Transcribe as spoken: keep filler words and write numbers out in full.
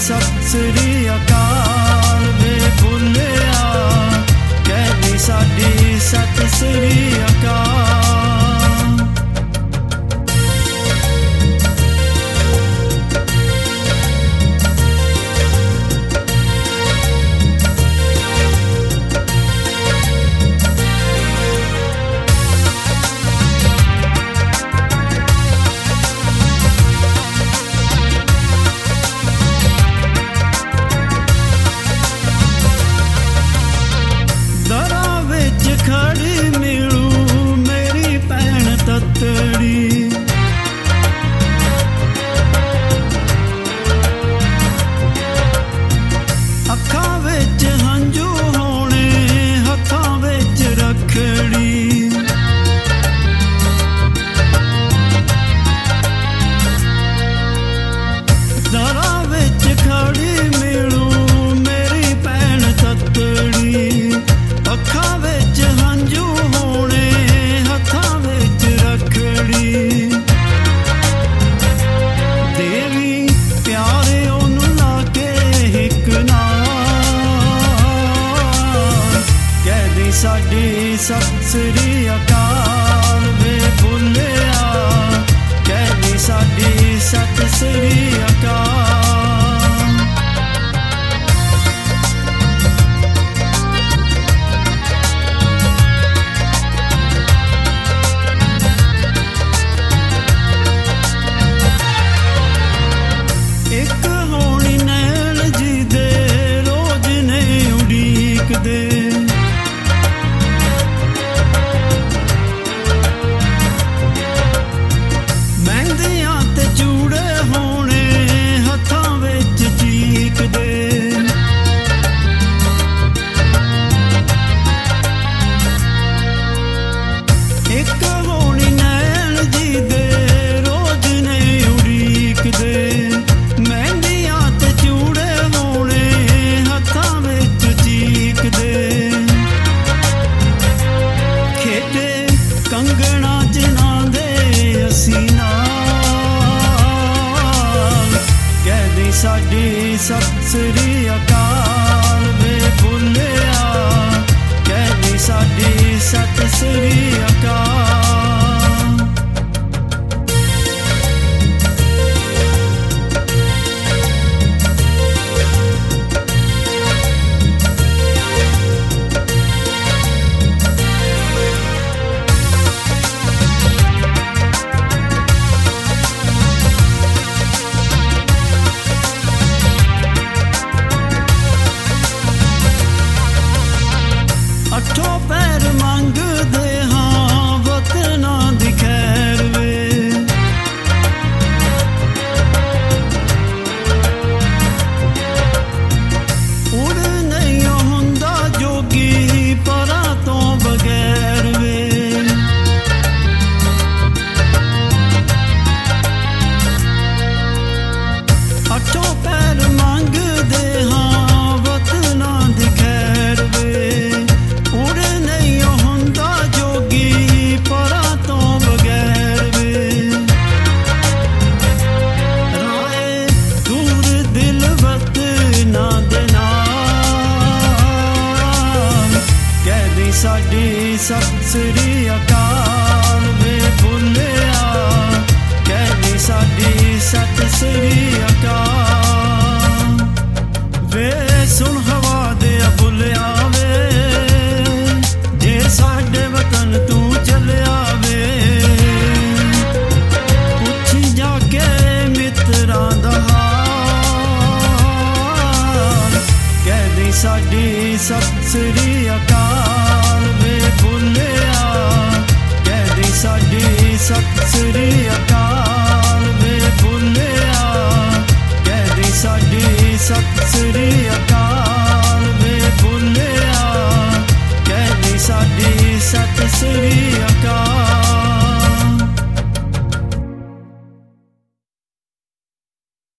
ਸਤਿ ਸ੍ਰੀ ਅਕਾਲ ਵੇ ਭੁੱਲਿਆ, ਕਹਿਦੀ ਸਾਡੀ ਸਤਿ ਸ੍ਰੀ ਅਕਾਲ। ਖੜੀ ਮਿਲੂ ਮੇਰੀ ਭੈਣ ਤੱਤੜੀ, ਅੱਖਾਂ ਵਿੱਚ ਹੰਝੂ ਹੋਣੇ ਹੱਥਾਂ ਵਿੱਚ ਰੱਖੜੀ, ਦਰਾਂ ਵਿੱਚ ਖੜੀ ਮਿਲੂ ਮੇਰੀ ਭੈਣ ਤੱਤੜੀ, ਅੱਖਾਂ ਵਿੱਚ ਹੰਝੂ ਹੋਣੇ ਹੱਥਾਂ ਵਿੱਚ ਰੱਖੜੀ, ਦੇਵੀ ਪਿਆਰੇ ਉਹਨੂੰ ਲਾ ਕੇ ਇੱਕ ਨਾਲ, ਕਹਿਦੀ ਸਾਡੀ ਸਤਿ ਸ੍ਰੀ ਅਕਾਲ ਵੇ ਭੁੱਲਿਆ, ਕਹਿਦੀ ਸਾਡੀ ਸਤਿ ਸ੍ਰੀ ਅਕਾਲ। ਇੱਕ ਹੋਣੀ ਨੈਣ ਜੀ ਦੇ ਰੋਜ਼ ਨੇ ਉਡੀਕਦੇ, ਮਹਿੰਦੀਆਂ ਤੇ ਚੂੜੇ ਹੋਣੇ ਹੱਥਾਂ ਵਿੱਚ ਚੀਕਦੇ, ਇੱਕ ਹੋਣੀ ਨੈਣ ਜੀ ਦੇ ਰੋਜ਼ ਨੇ ਉਡੀਕਦੇ, ਮਹਿੰਦੀਆਂ ਤੇ ਚੂੜੇ ਹੋਣੇ ਹੱਥਾਂ ਵਿੱਚ ਚੀਕਦੇ, ਖੇਡੇ ਕੰਗਣਾ ਜਿਨ੍ਹਾਂ ਦੇ ਅਸੀਂ ਨਾਲ, ਕਹਿਦੀ ਸਾਡੀ ਸਤਿ ਸ੍ਰੀ ਅਕਾਲ ਵੇ ਭੁੱਲਿਆ, ਕਹਿਦੀ ਸਾਡੀ ਸਤਿ ਸ੍ਰੀ ਅਕਾਲ। ਅੱਠੋਂ ਪੈਰ ਮੰਗਦੇ ਹਾਂ ਵਤਨਾਂ ਦੀ ਖੈਰ ਵੇ, ਉੜ ਨਹੀਂ ਹੁੰਦਾ ਜੋਗੀ ਪਰਾਂ ਤੋਂ ਬਗੈਰ ਵੇ, ਅੱਠੋਂ ਪੈਰ ਮੰਗਦੇ ਹਾਂ ਵਤਨਾਂ ਦੀ ਖੈਰ ਵੇ, ਉੜ ਨਹੀਂ ਹੁੰਦਾ ਜੋਗੀ ਪਰਾਂ ਤੋਂ ਬਗੈਰ ਵੇ, ਰਾਏ ਦੂਰ ਦਿਲ ਵਤਨਾਂ ਦੇ ਨਾਲ, ਕਹਿਦੀ ਸਾਡੀ ਸਤਿ ਸ੍ਰੀ ਅਕਾਲ ਵੇ ਭੁੱਲਿਆ, ਕਹਿਦੀ ਸਾਡੀ ਸਤਿ ਸ੍ਰੀ ਅਕਾਲ। ਵੇ ਸੁਣ ਹਵਾ ਦੇ ਬੁੱਲਿਆ ਵੇ, ਜੇ ਸਾਡੇ ਵਤਨ ਤੂੰ ਚੱਲਿਆ ਵੇ, ਪੁੱਛੀ ਜਾ ਕੇ ਮਿੱਤਰਾਂ ਦਾ ਹਾਲ, ਕਹਿਦੀ ਸਾਡੀ ਸਤਿ ਸ੍ਰੀ ਅਕਾਲ ਵੇ ਭੁੱਲਿਆ, ਕਹਿਦੀ ਸਾਡੀ ਸਤਿ ਸ੍ਰੀ ਅਕਾਲ ਵੇ ਭੁੱਲਿਆ, ਕਹਿਦੀ ਸਾਡੀ ਸਤਿ ਸ੍ਰੀ ਅਕਾਲ ਵੇ ਭੁੱਲਿਆ, ਕਹਿਦੀ ਸਾਡੀ ਸਤਿ ਸ੍ਰੀ ਅਕਾਲ।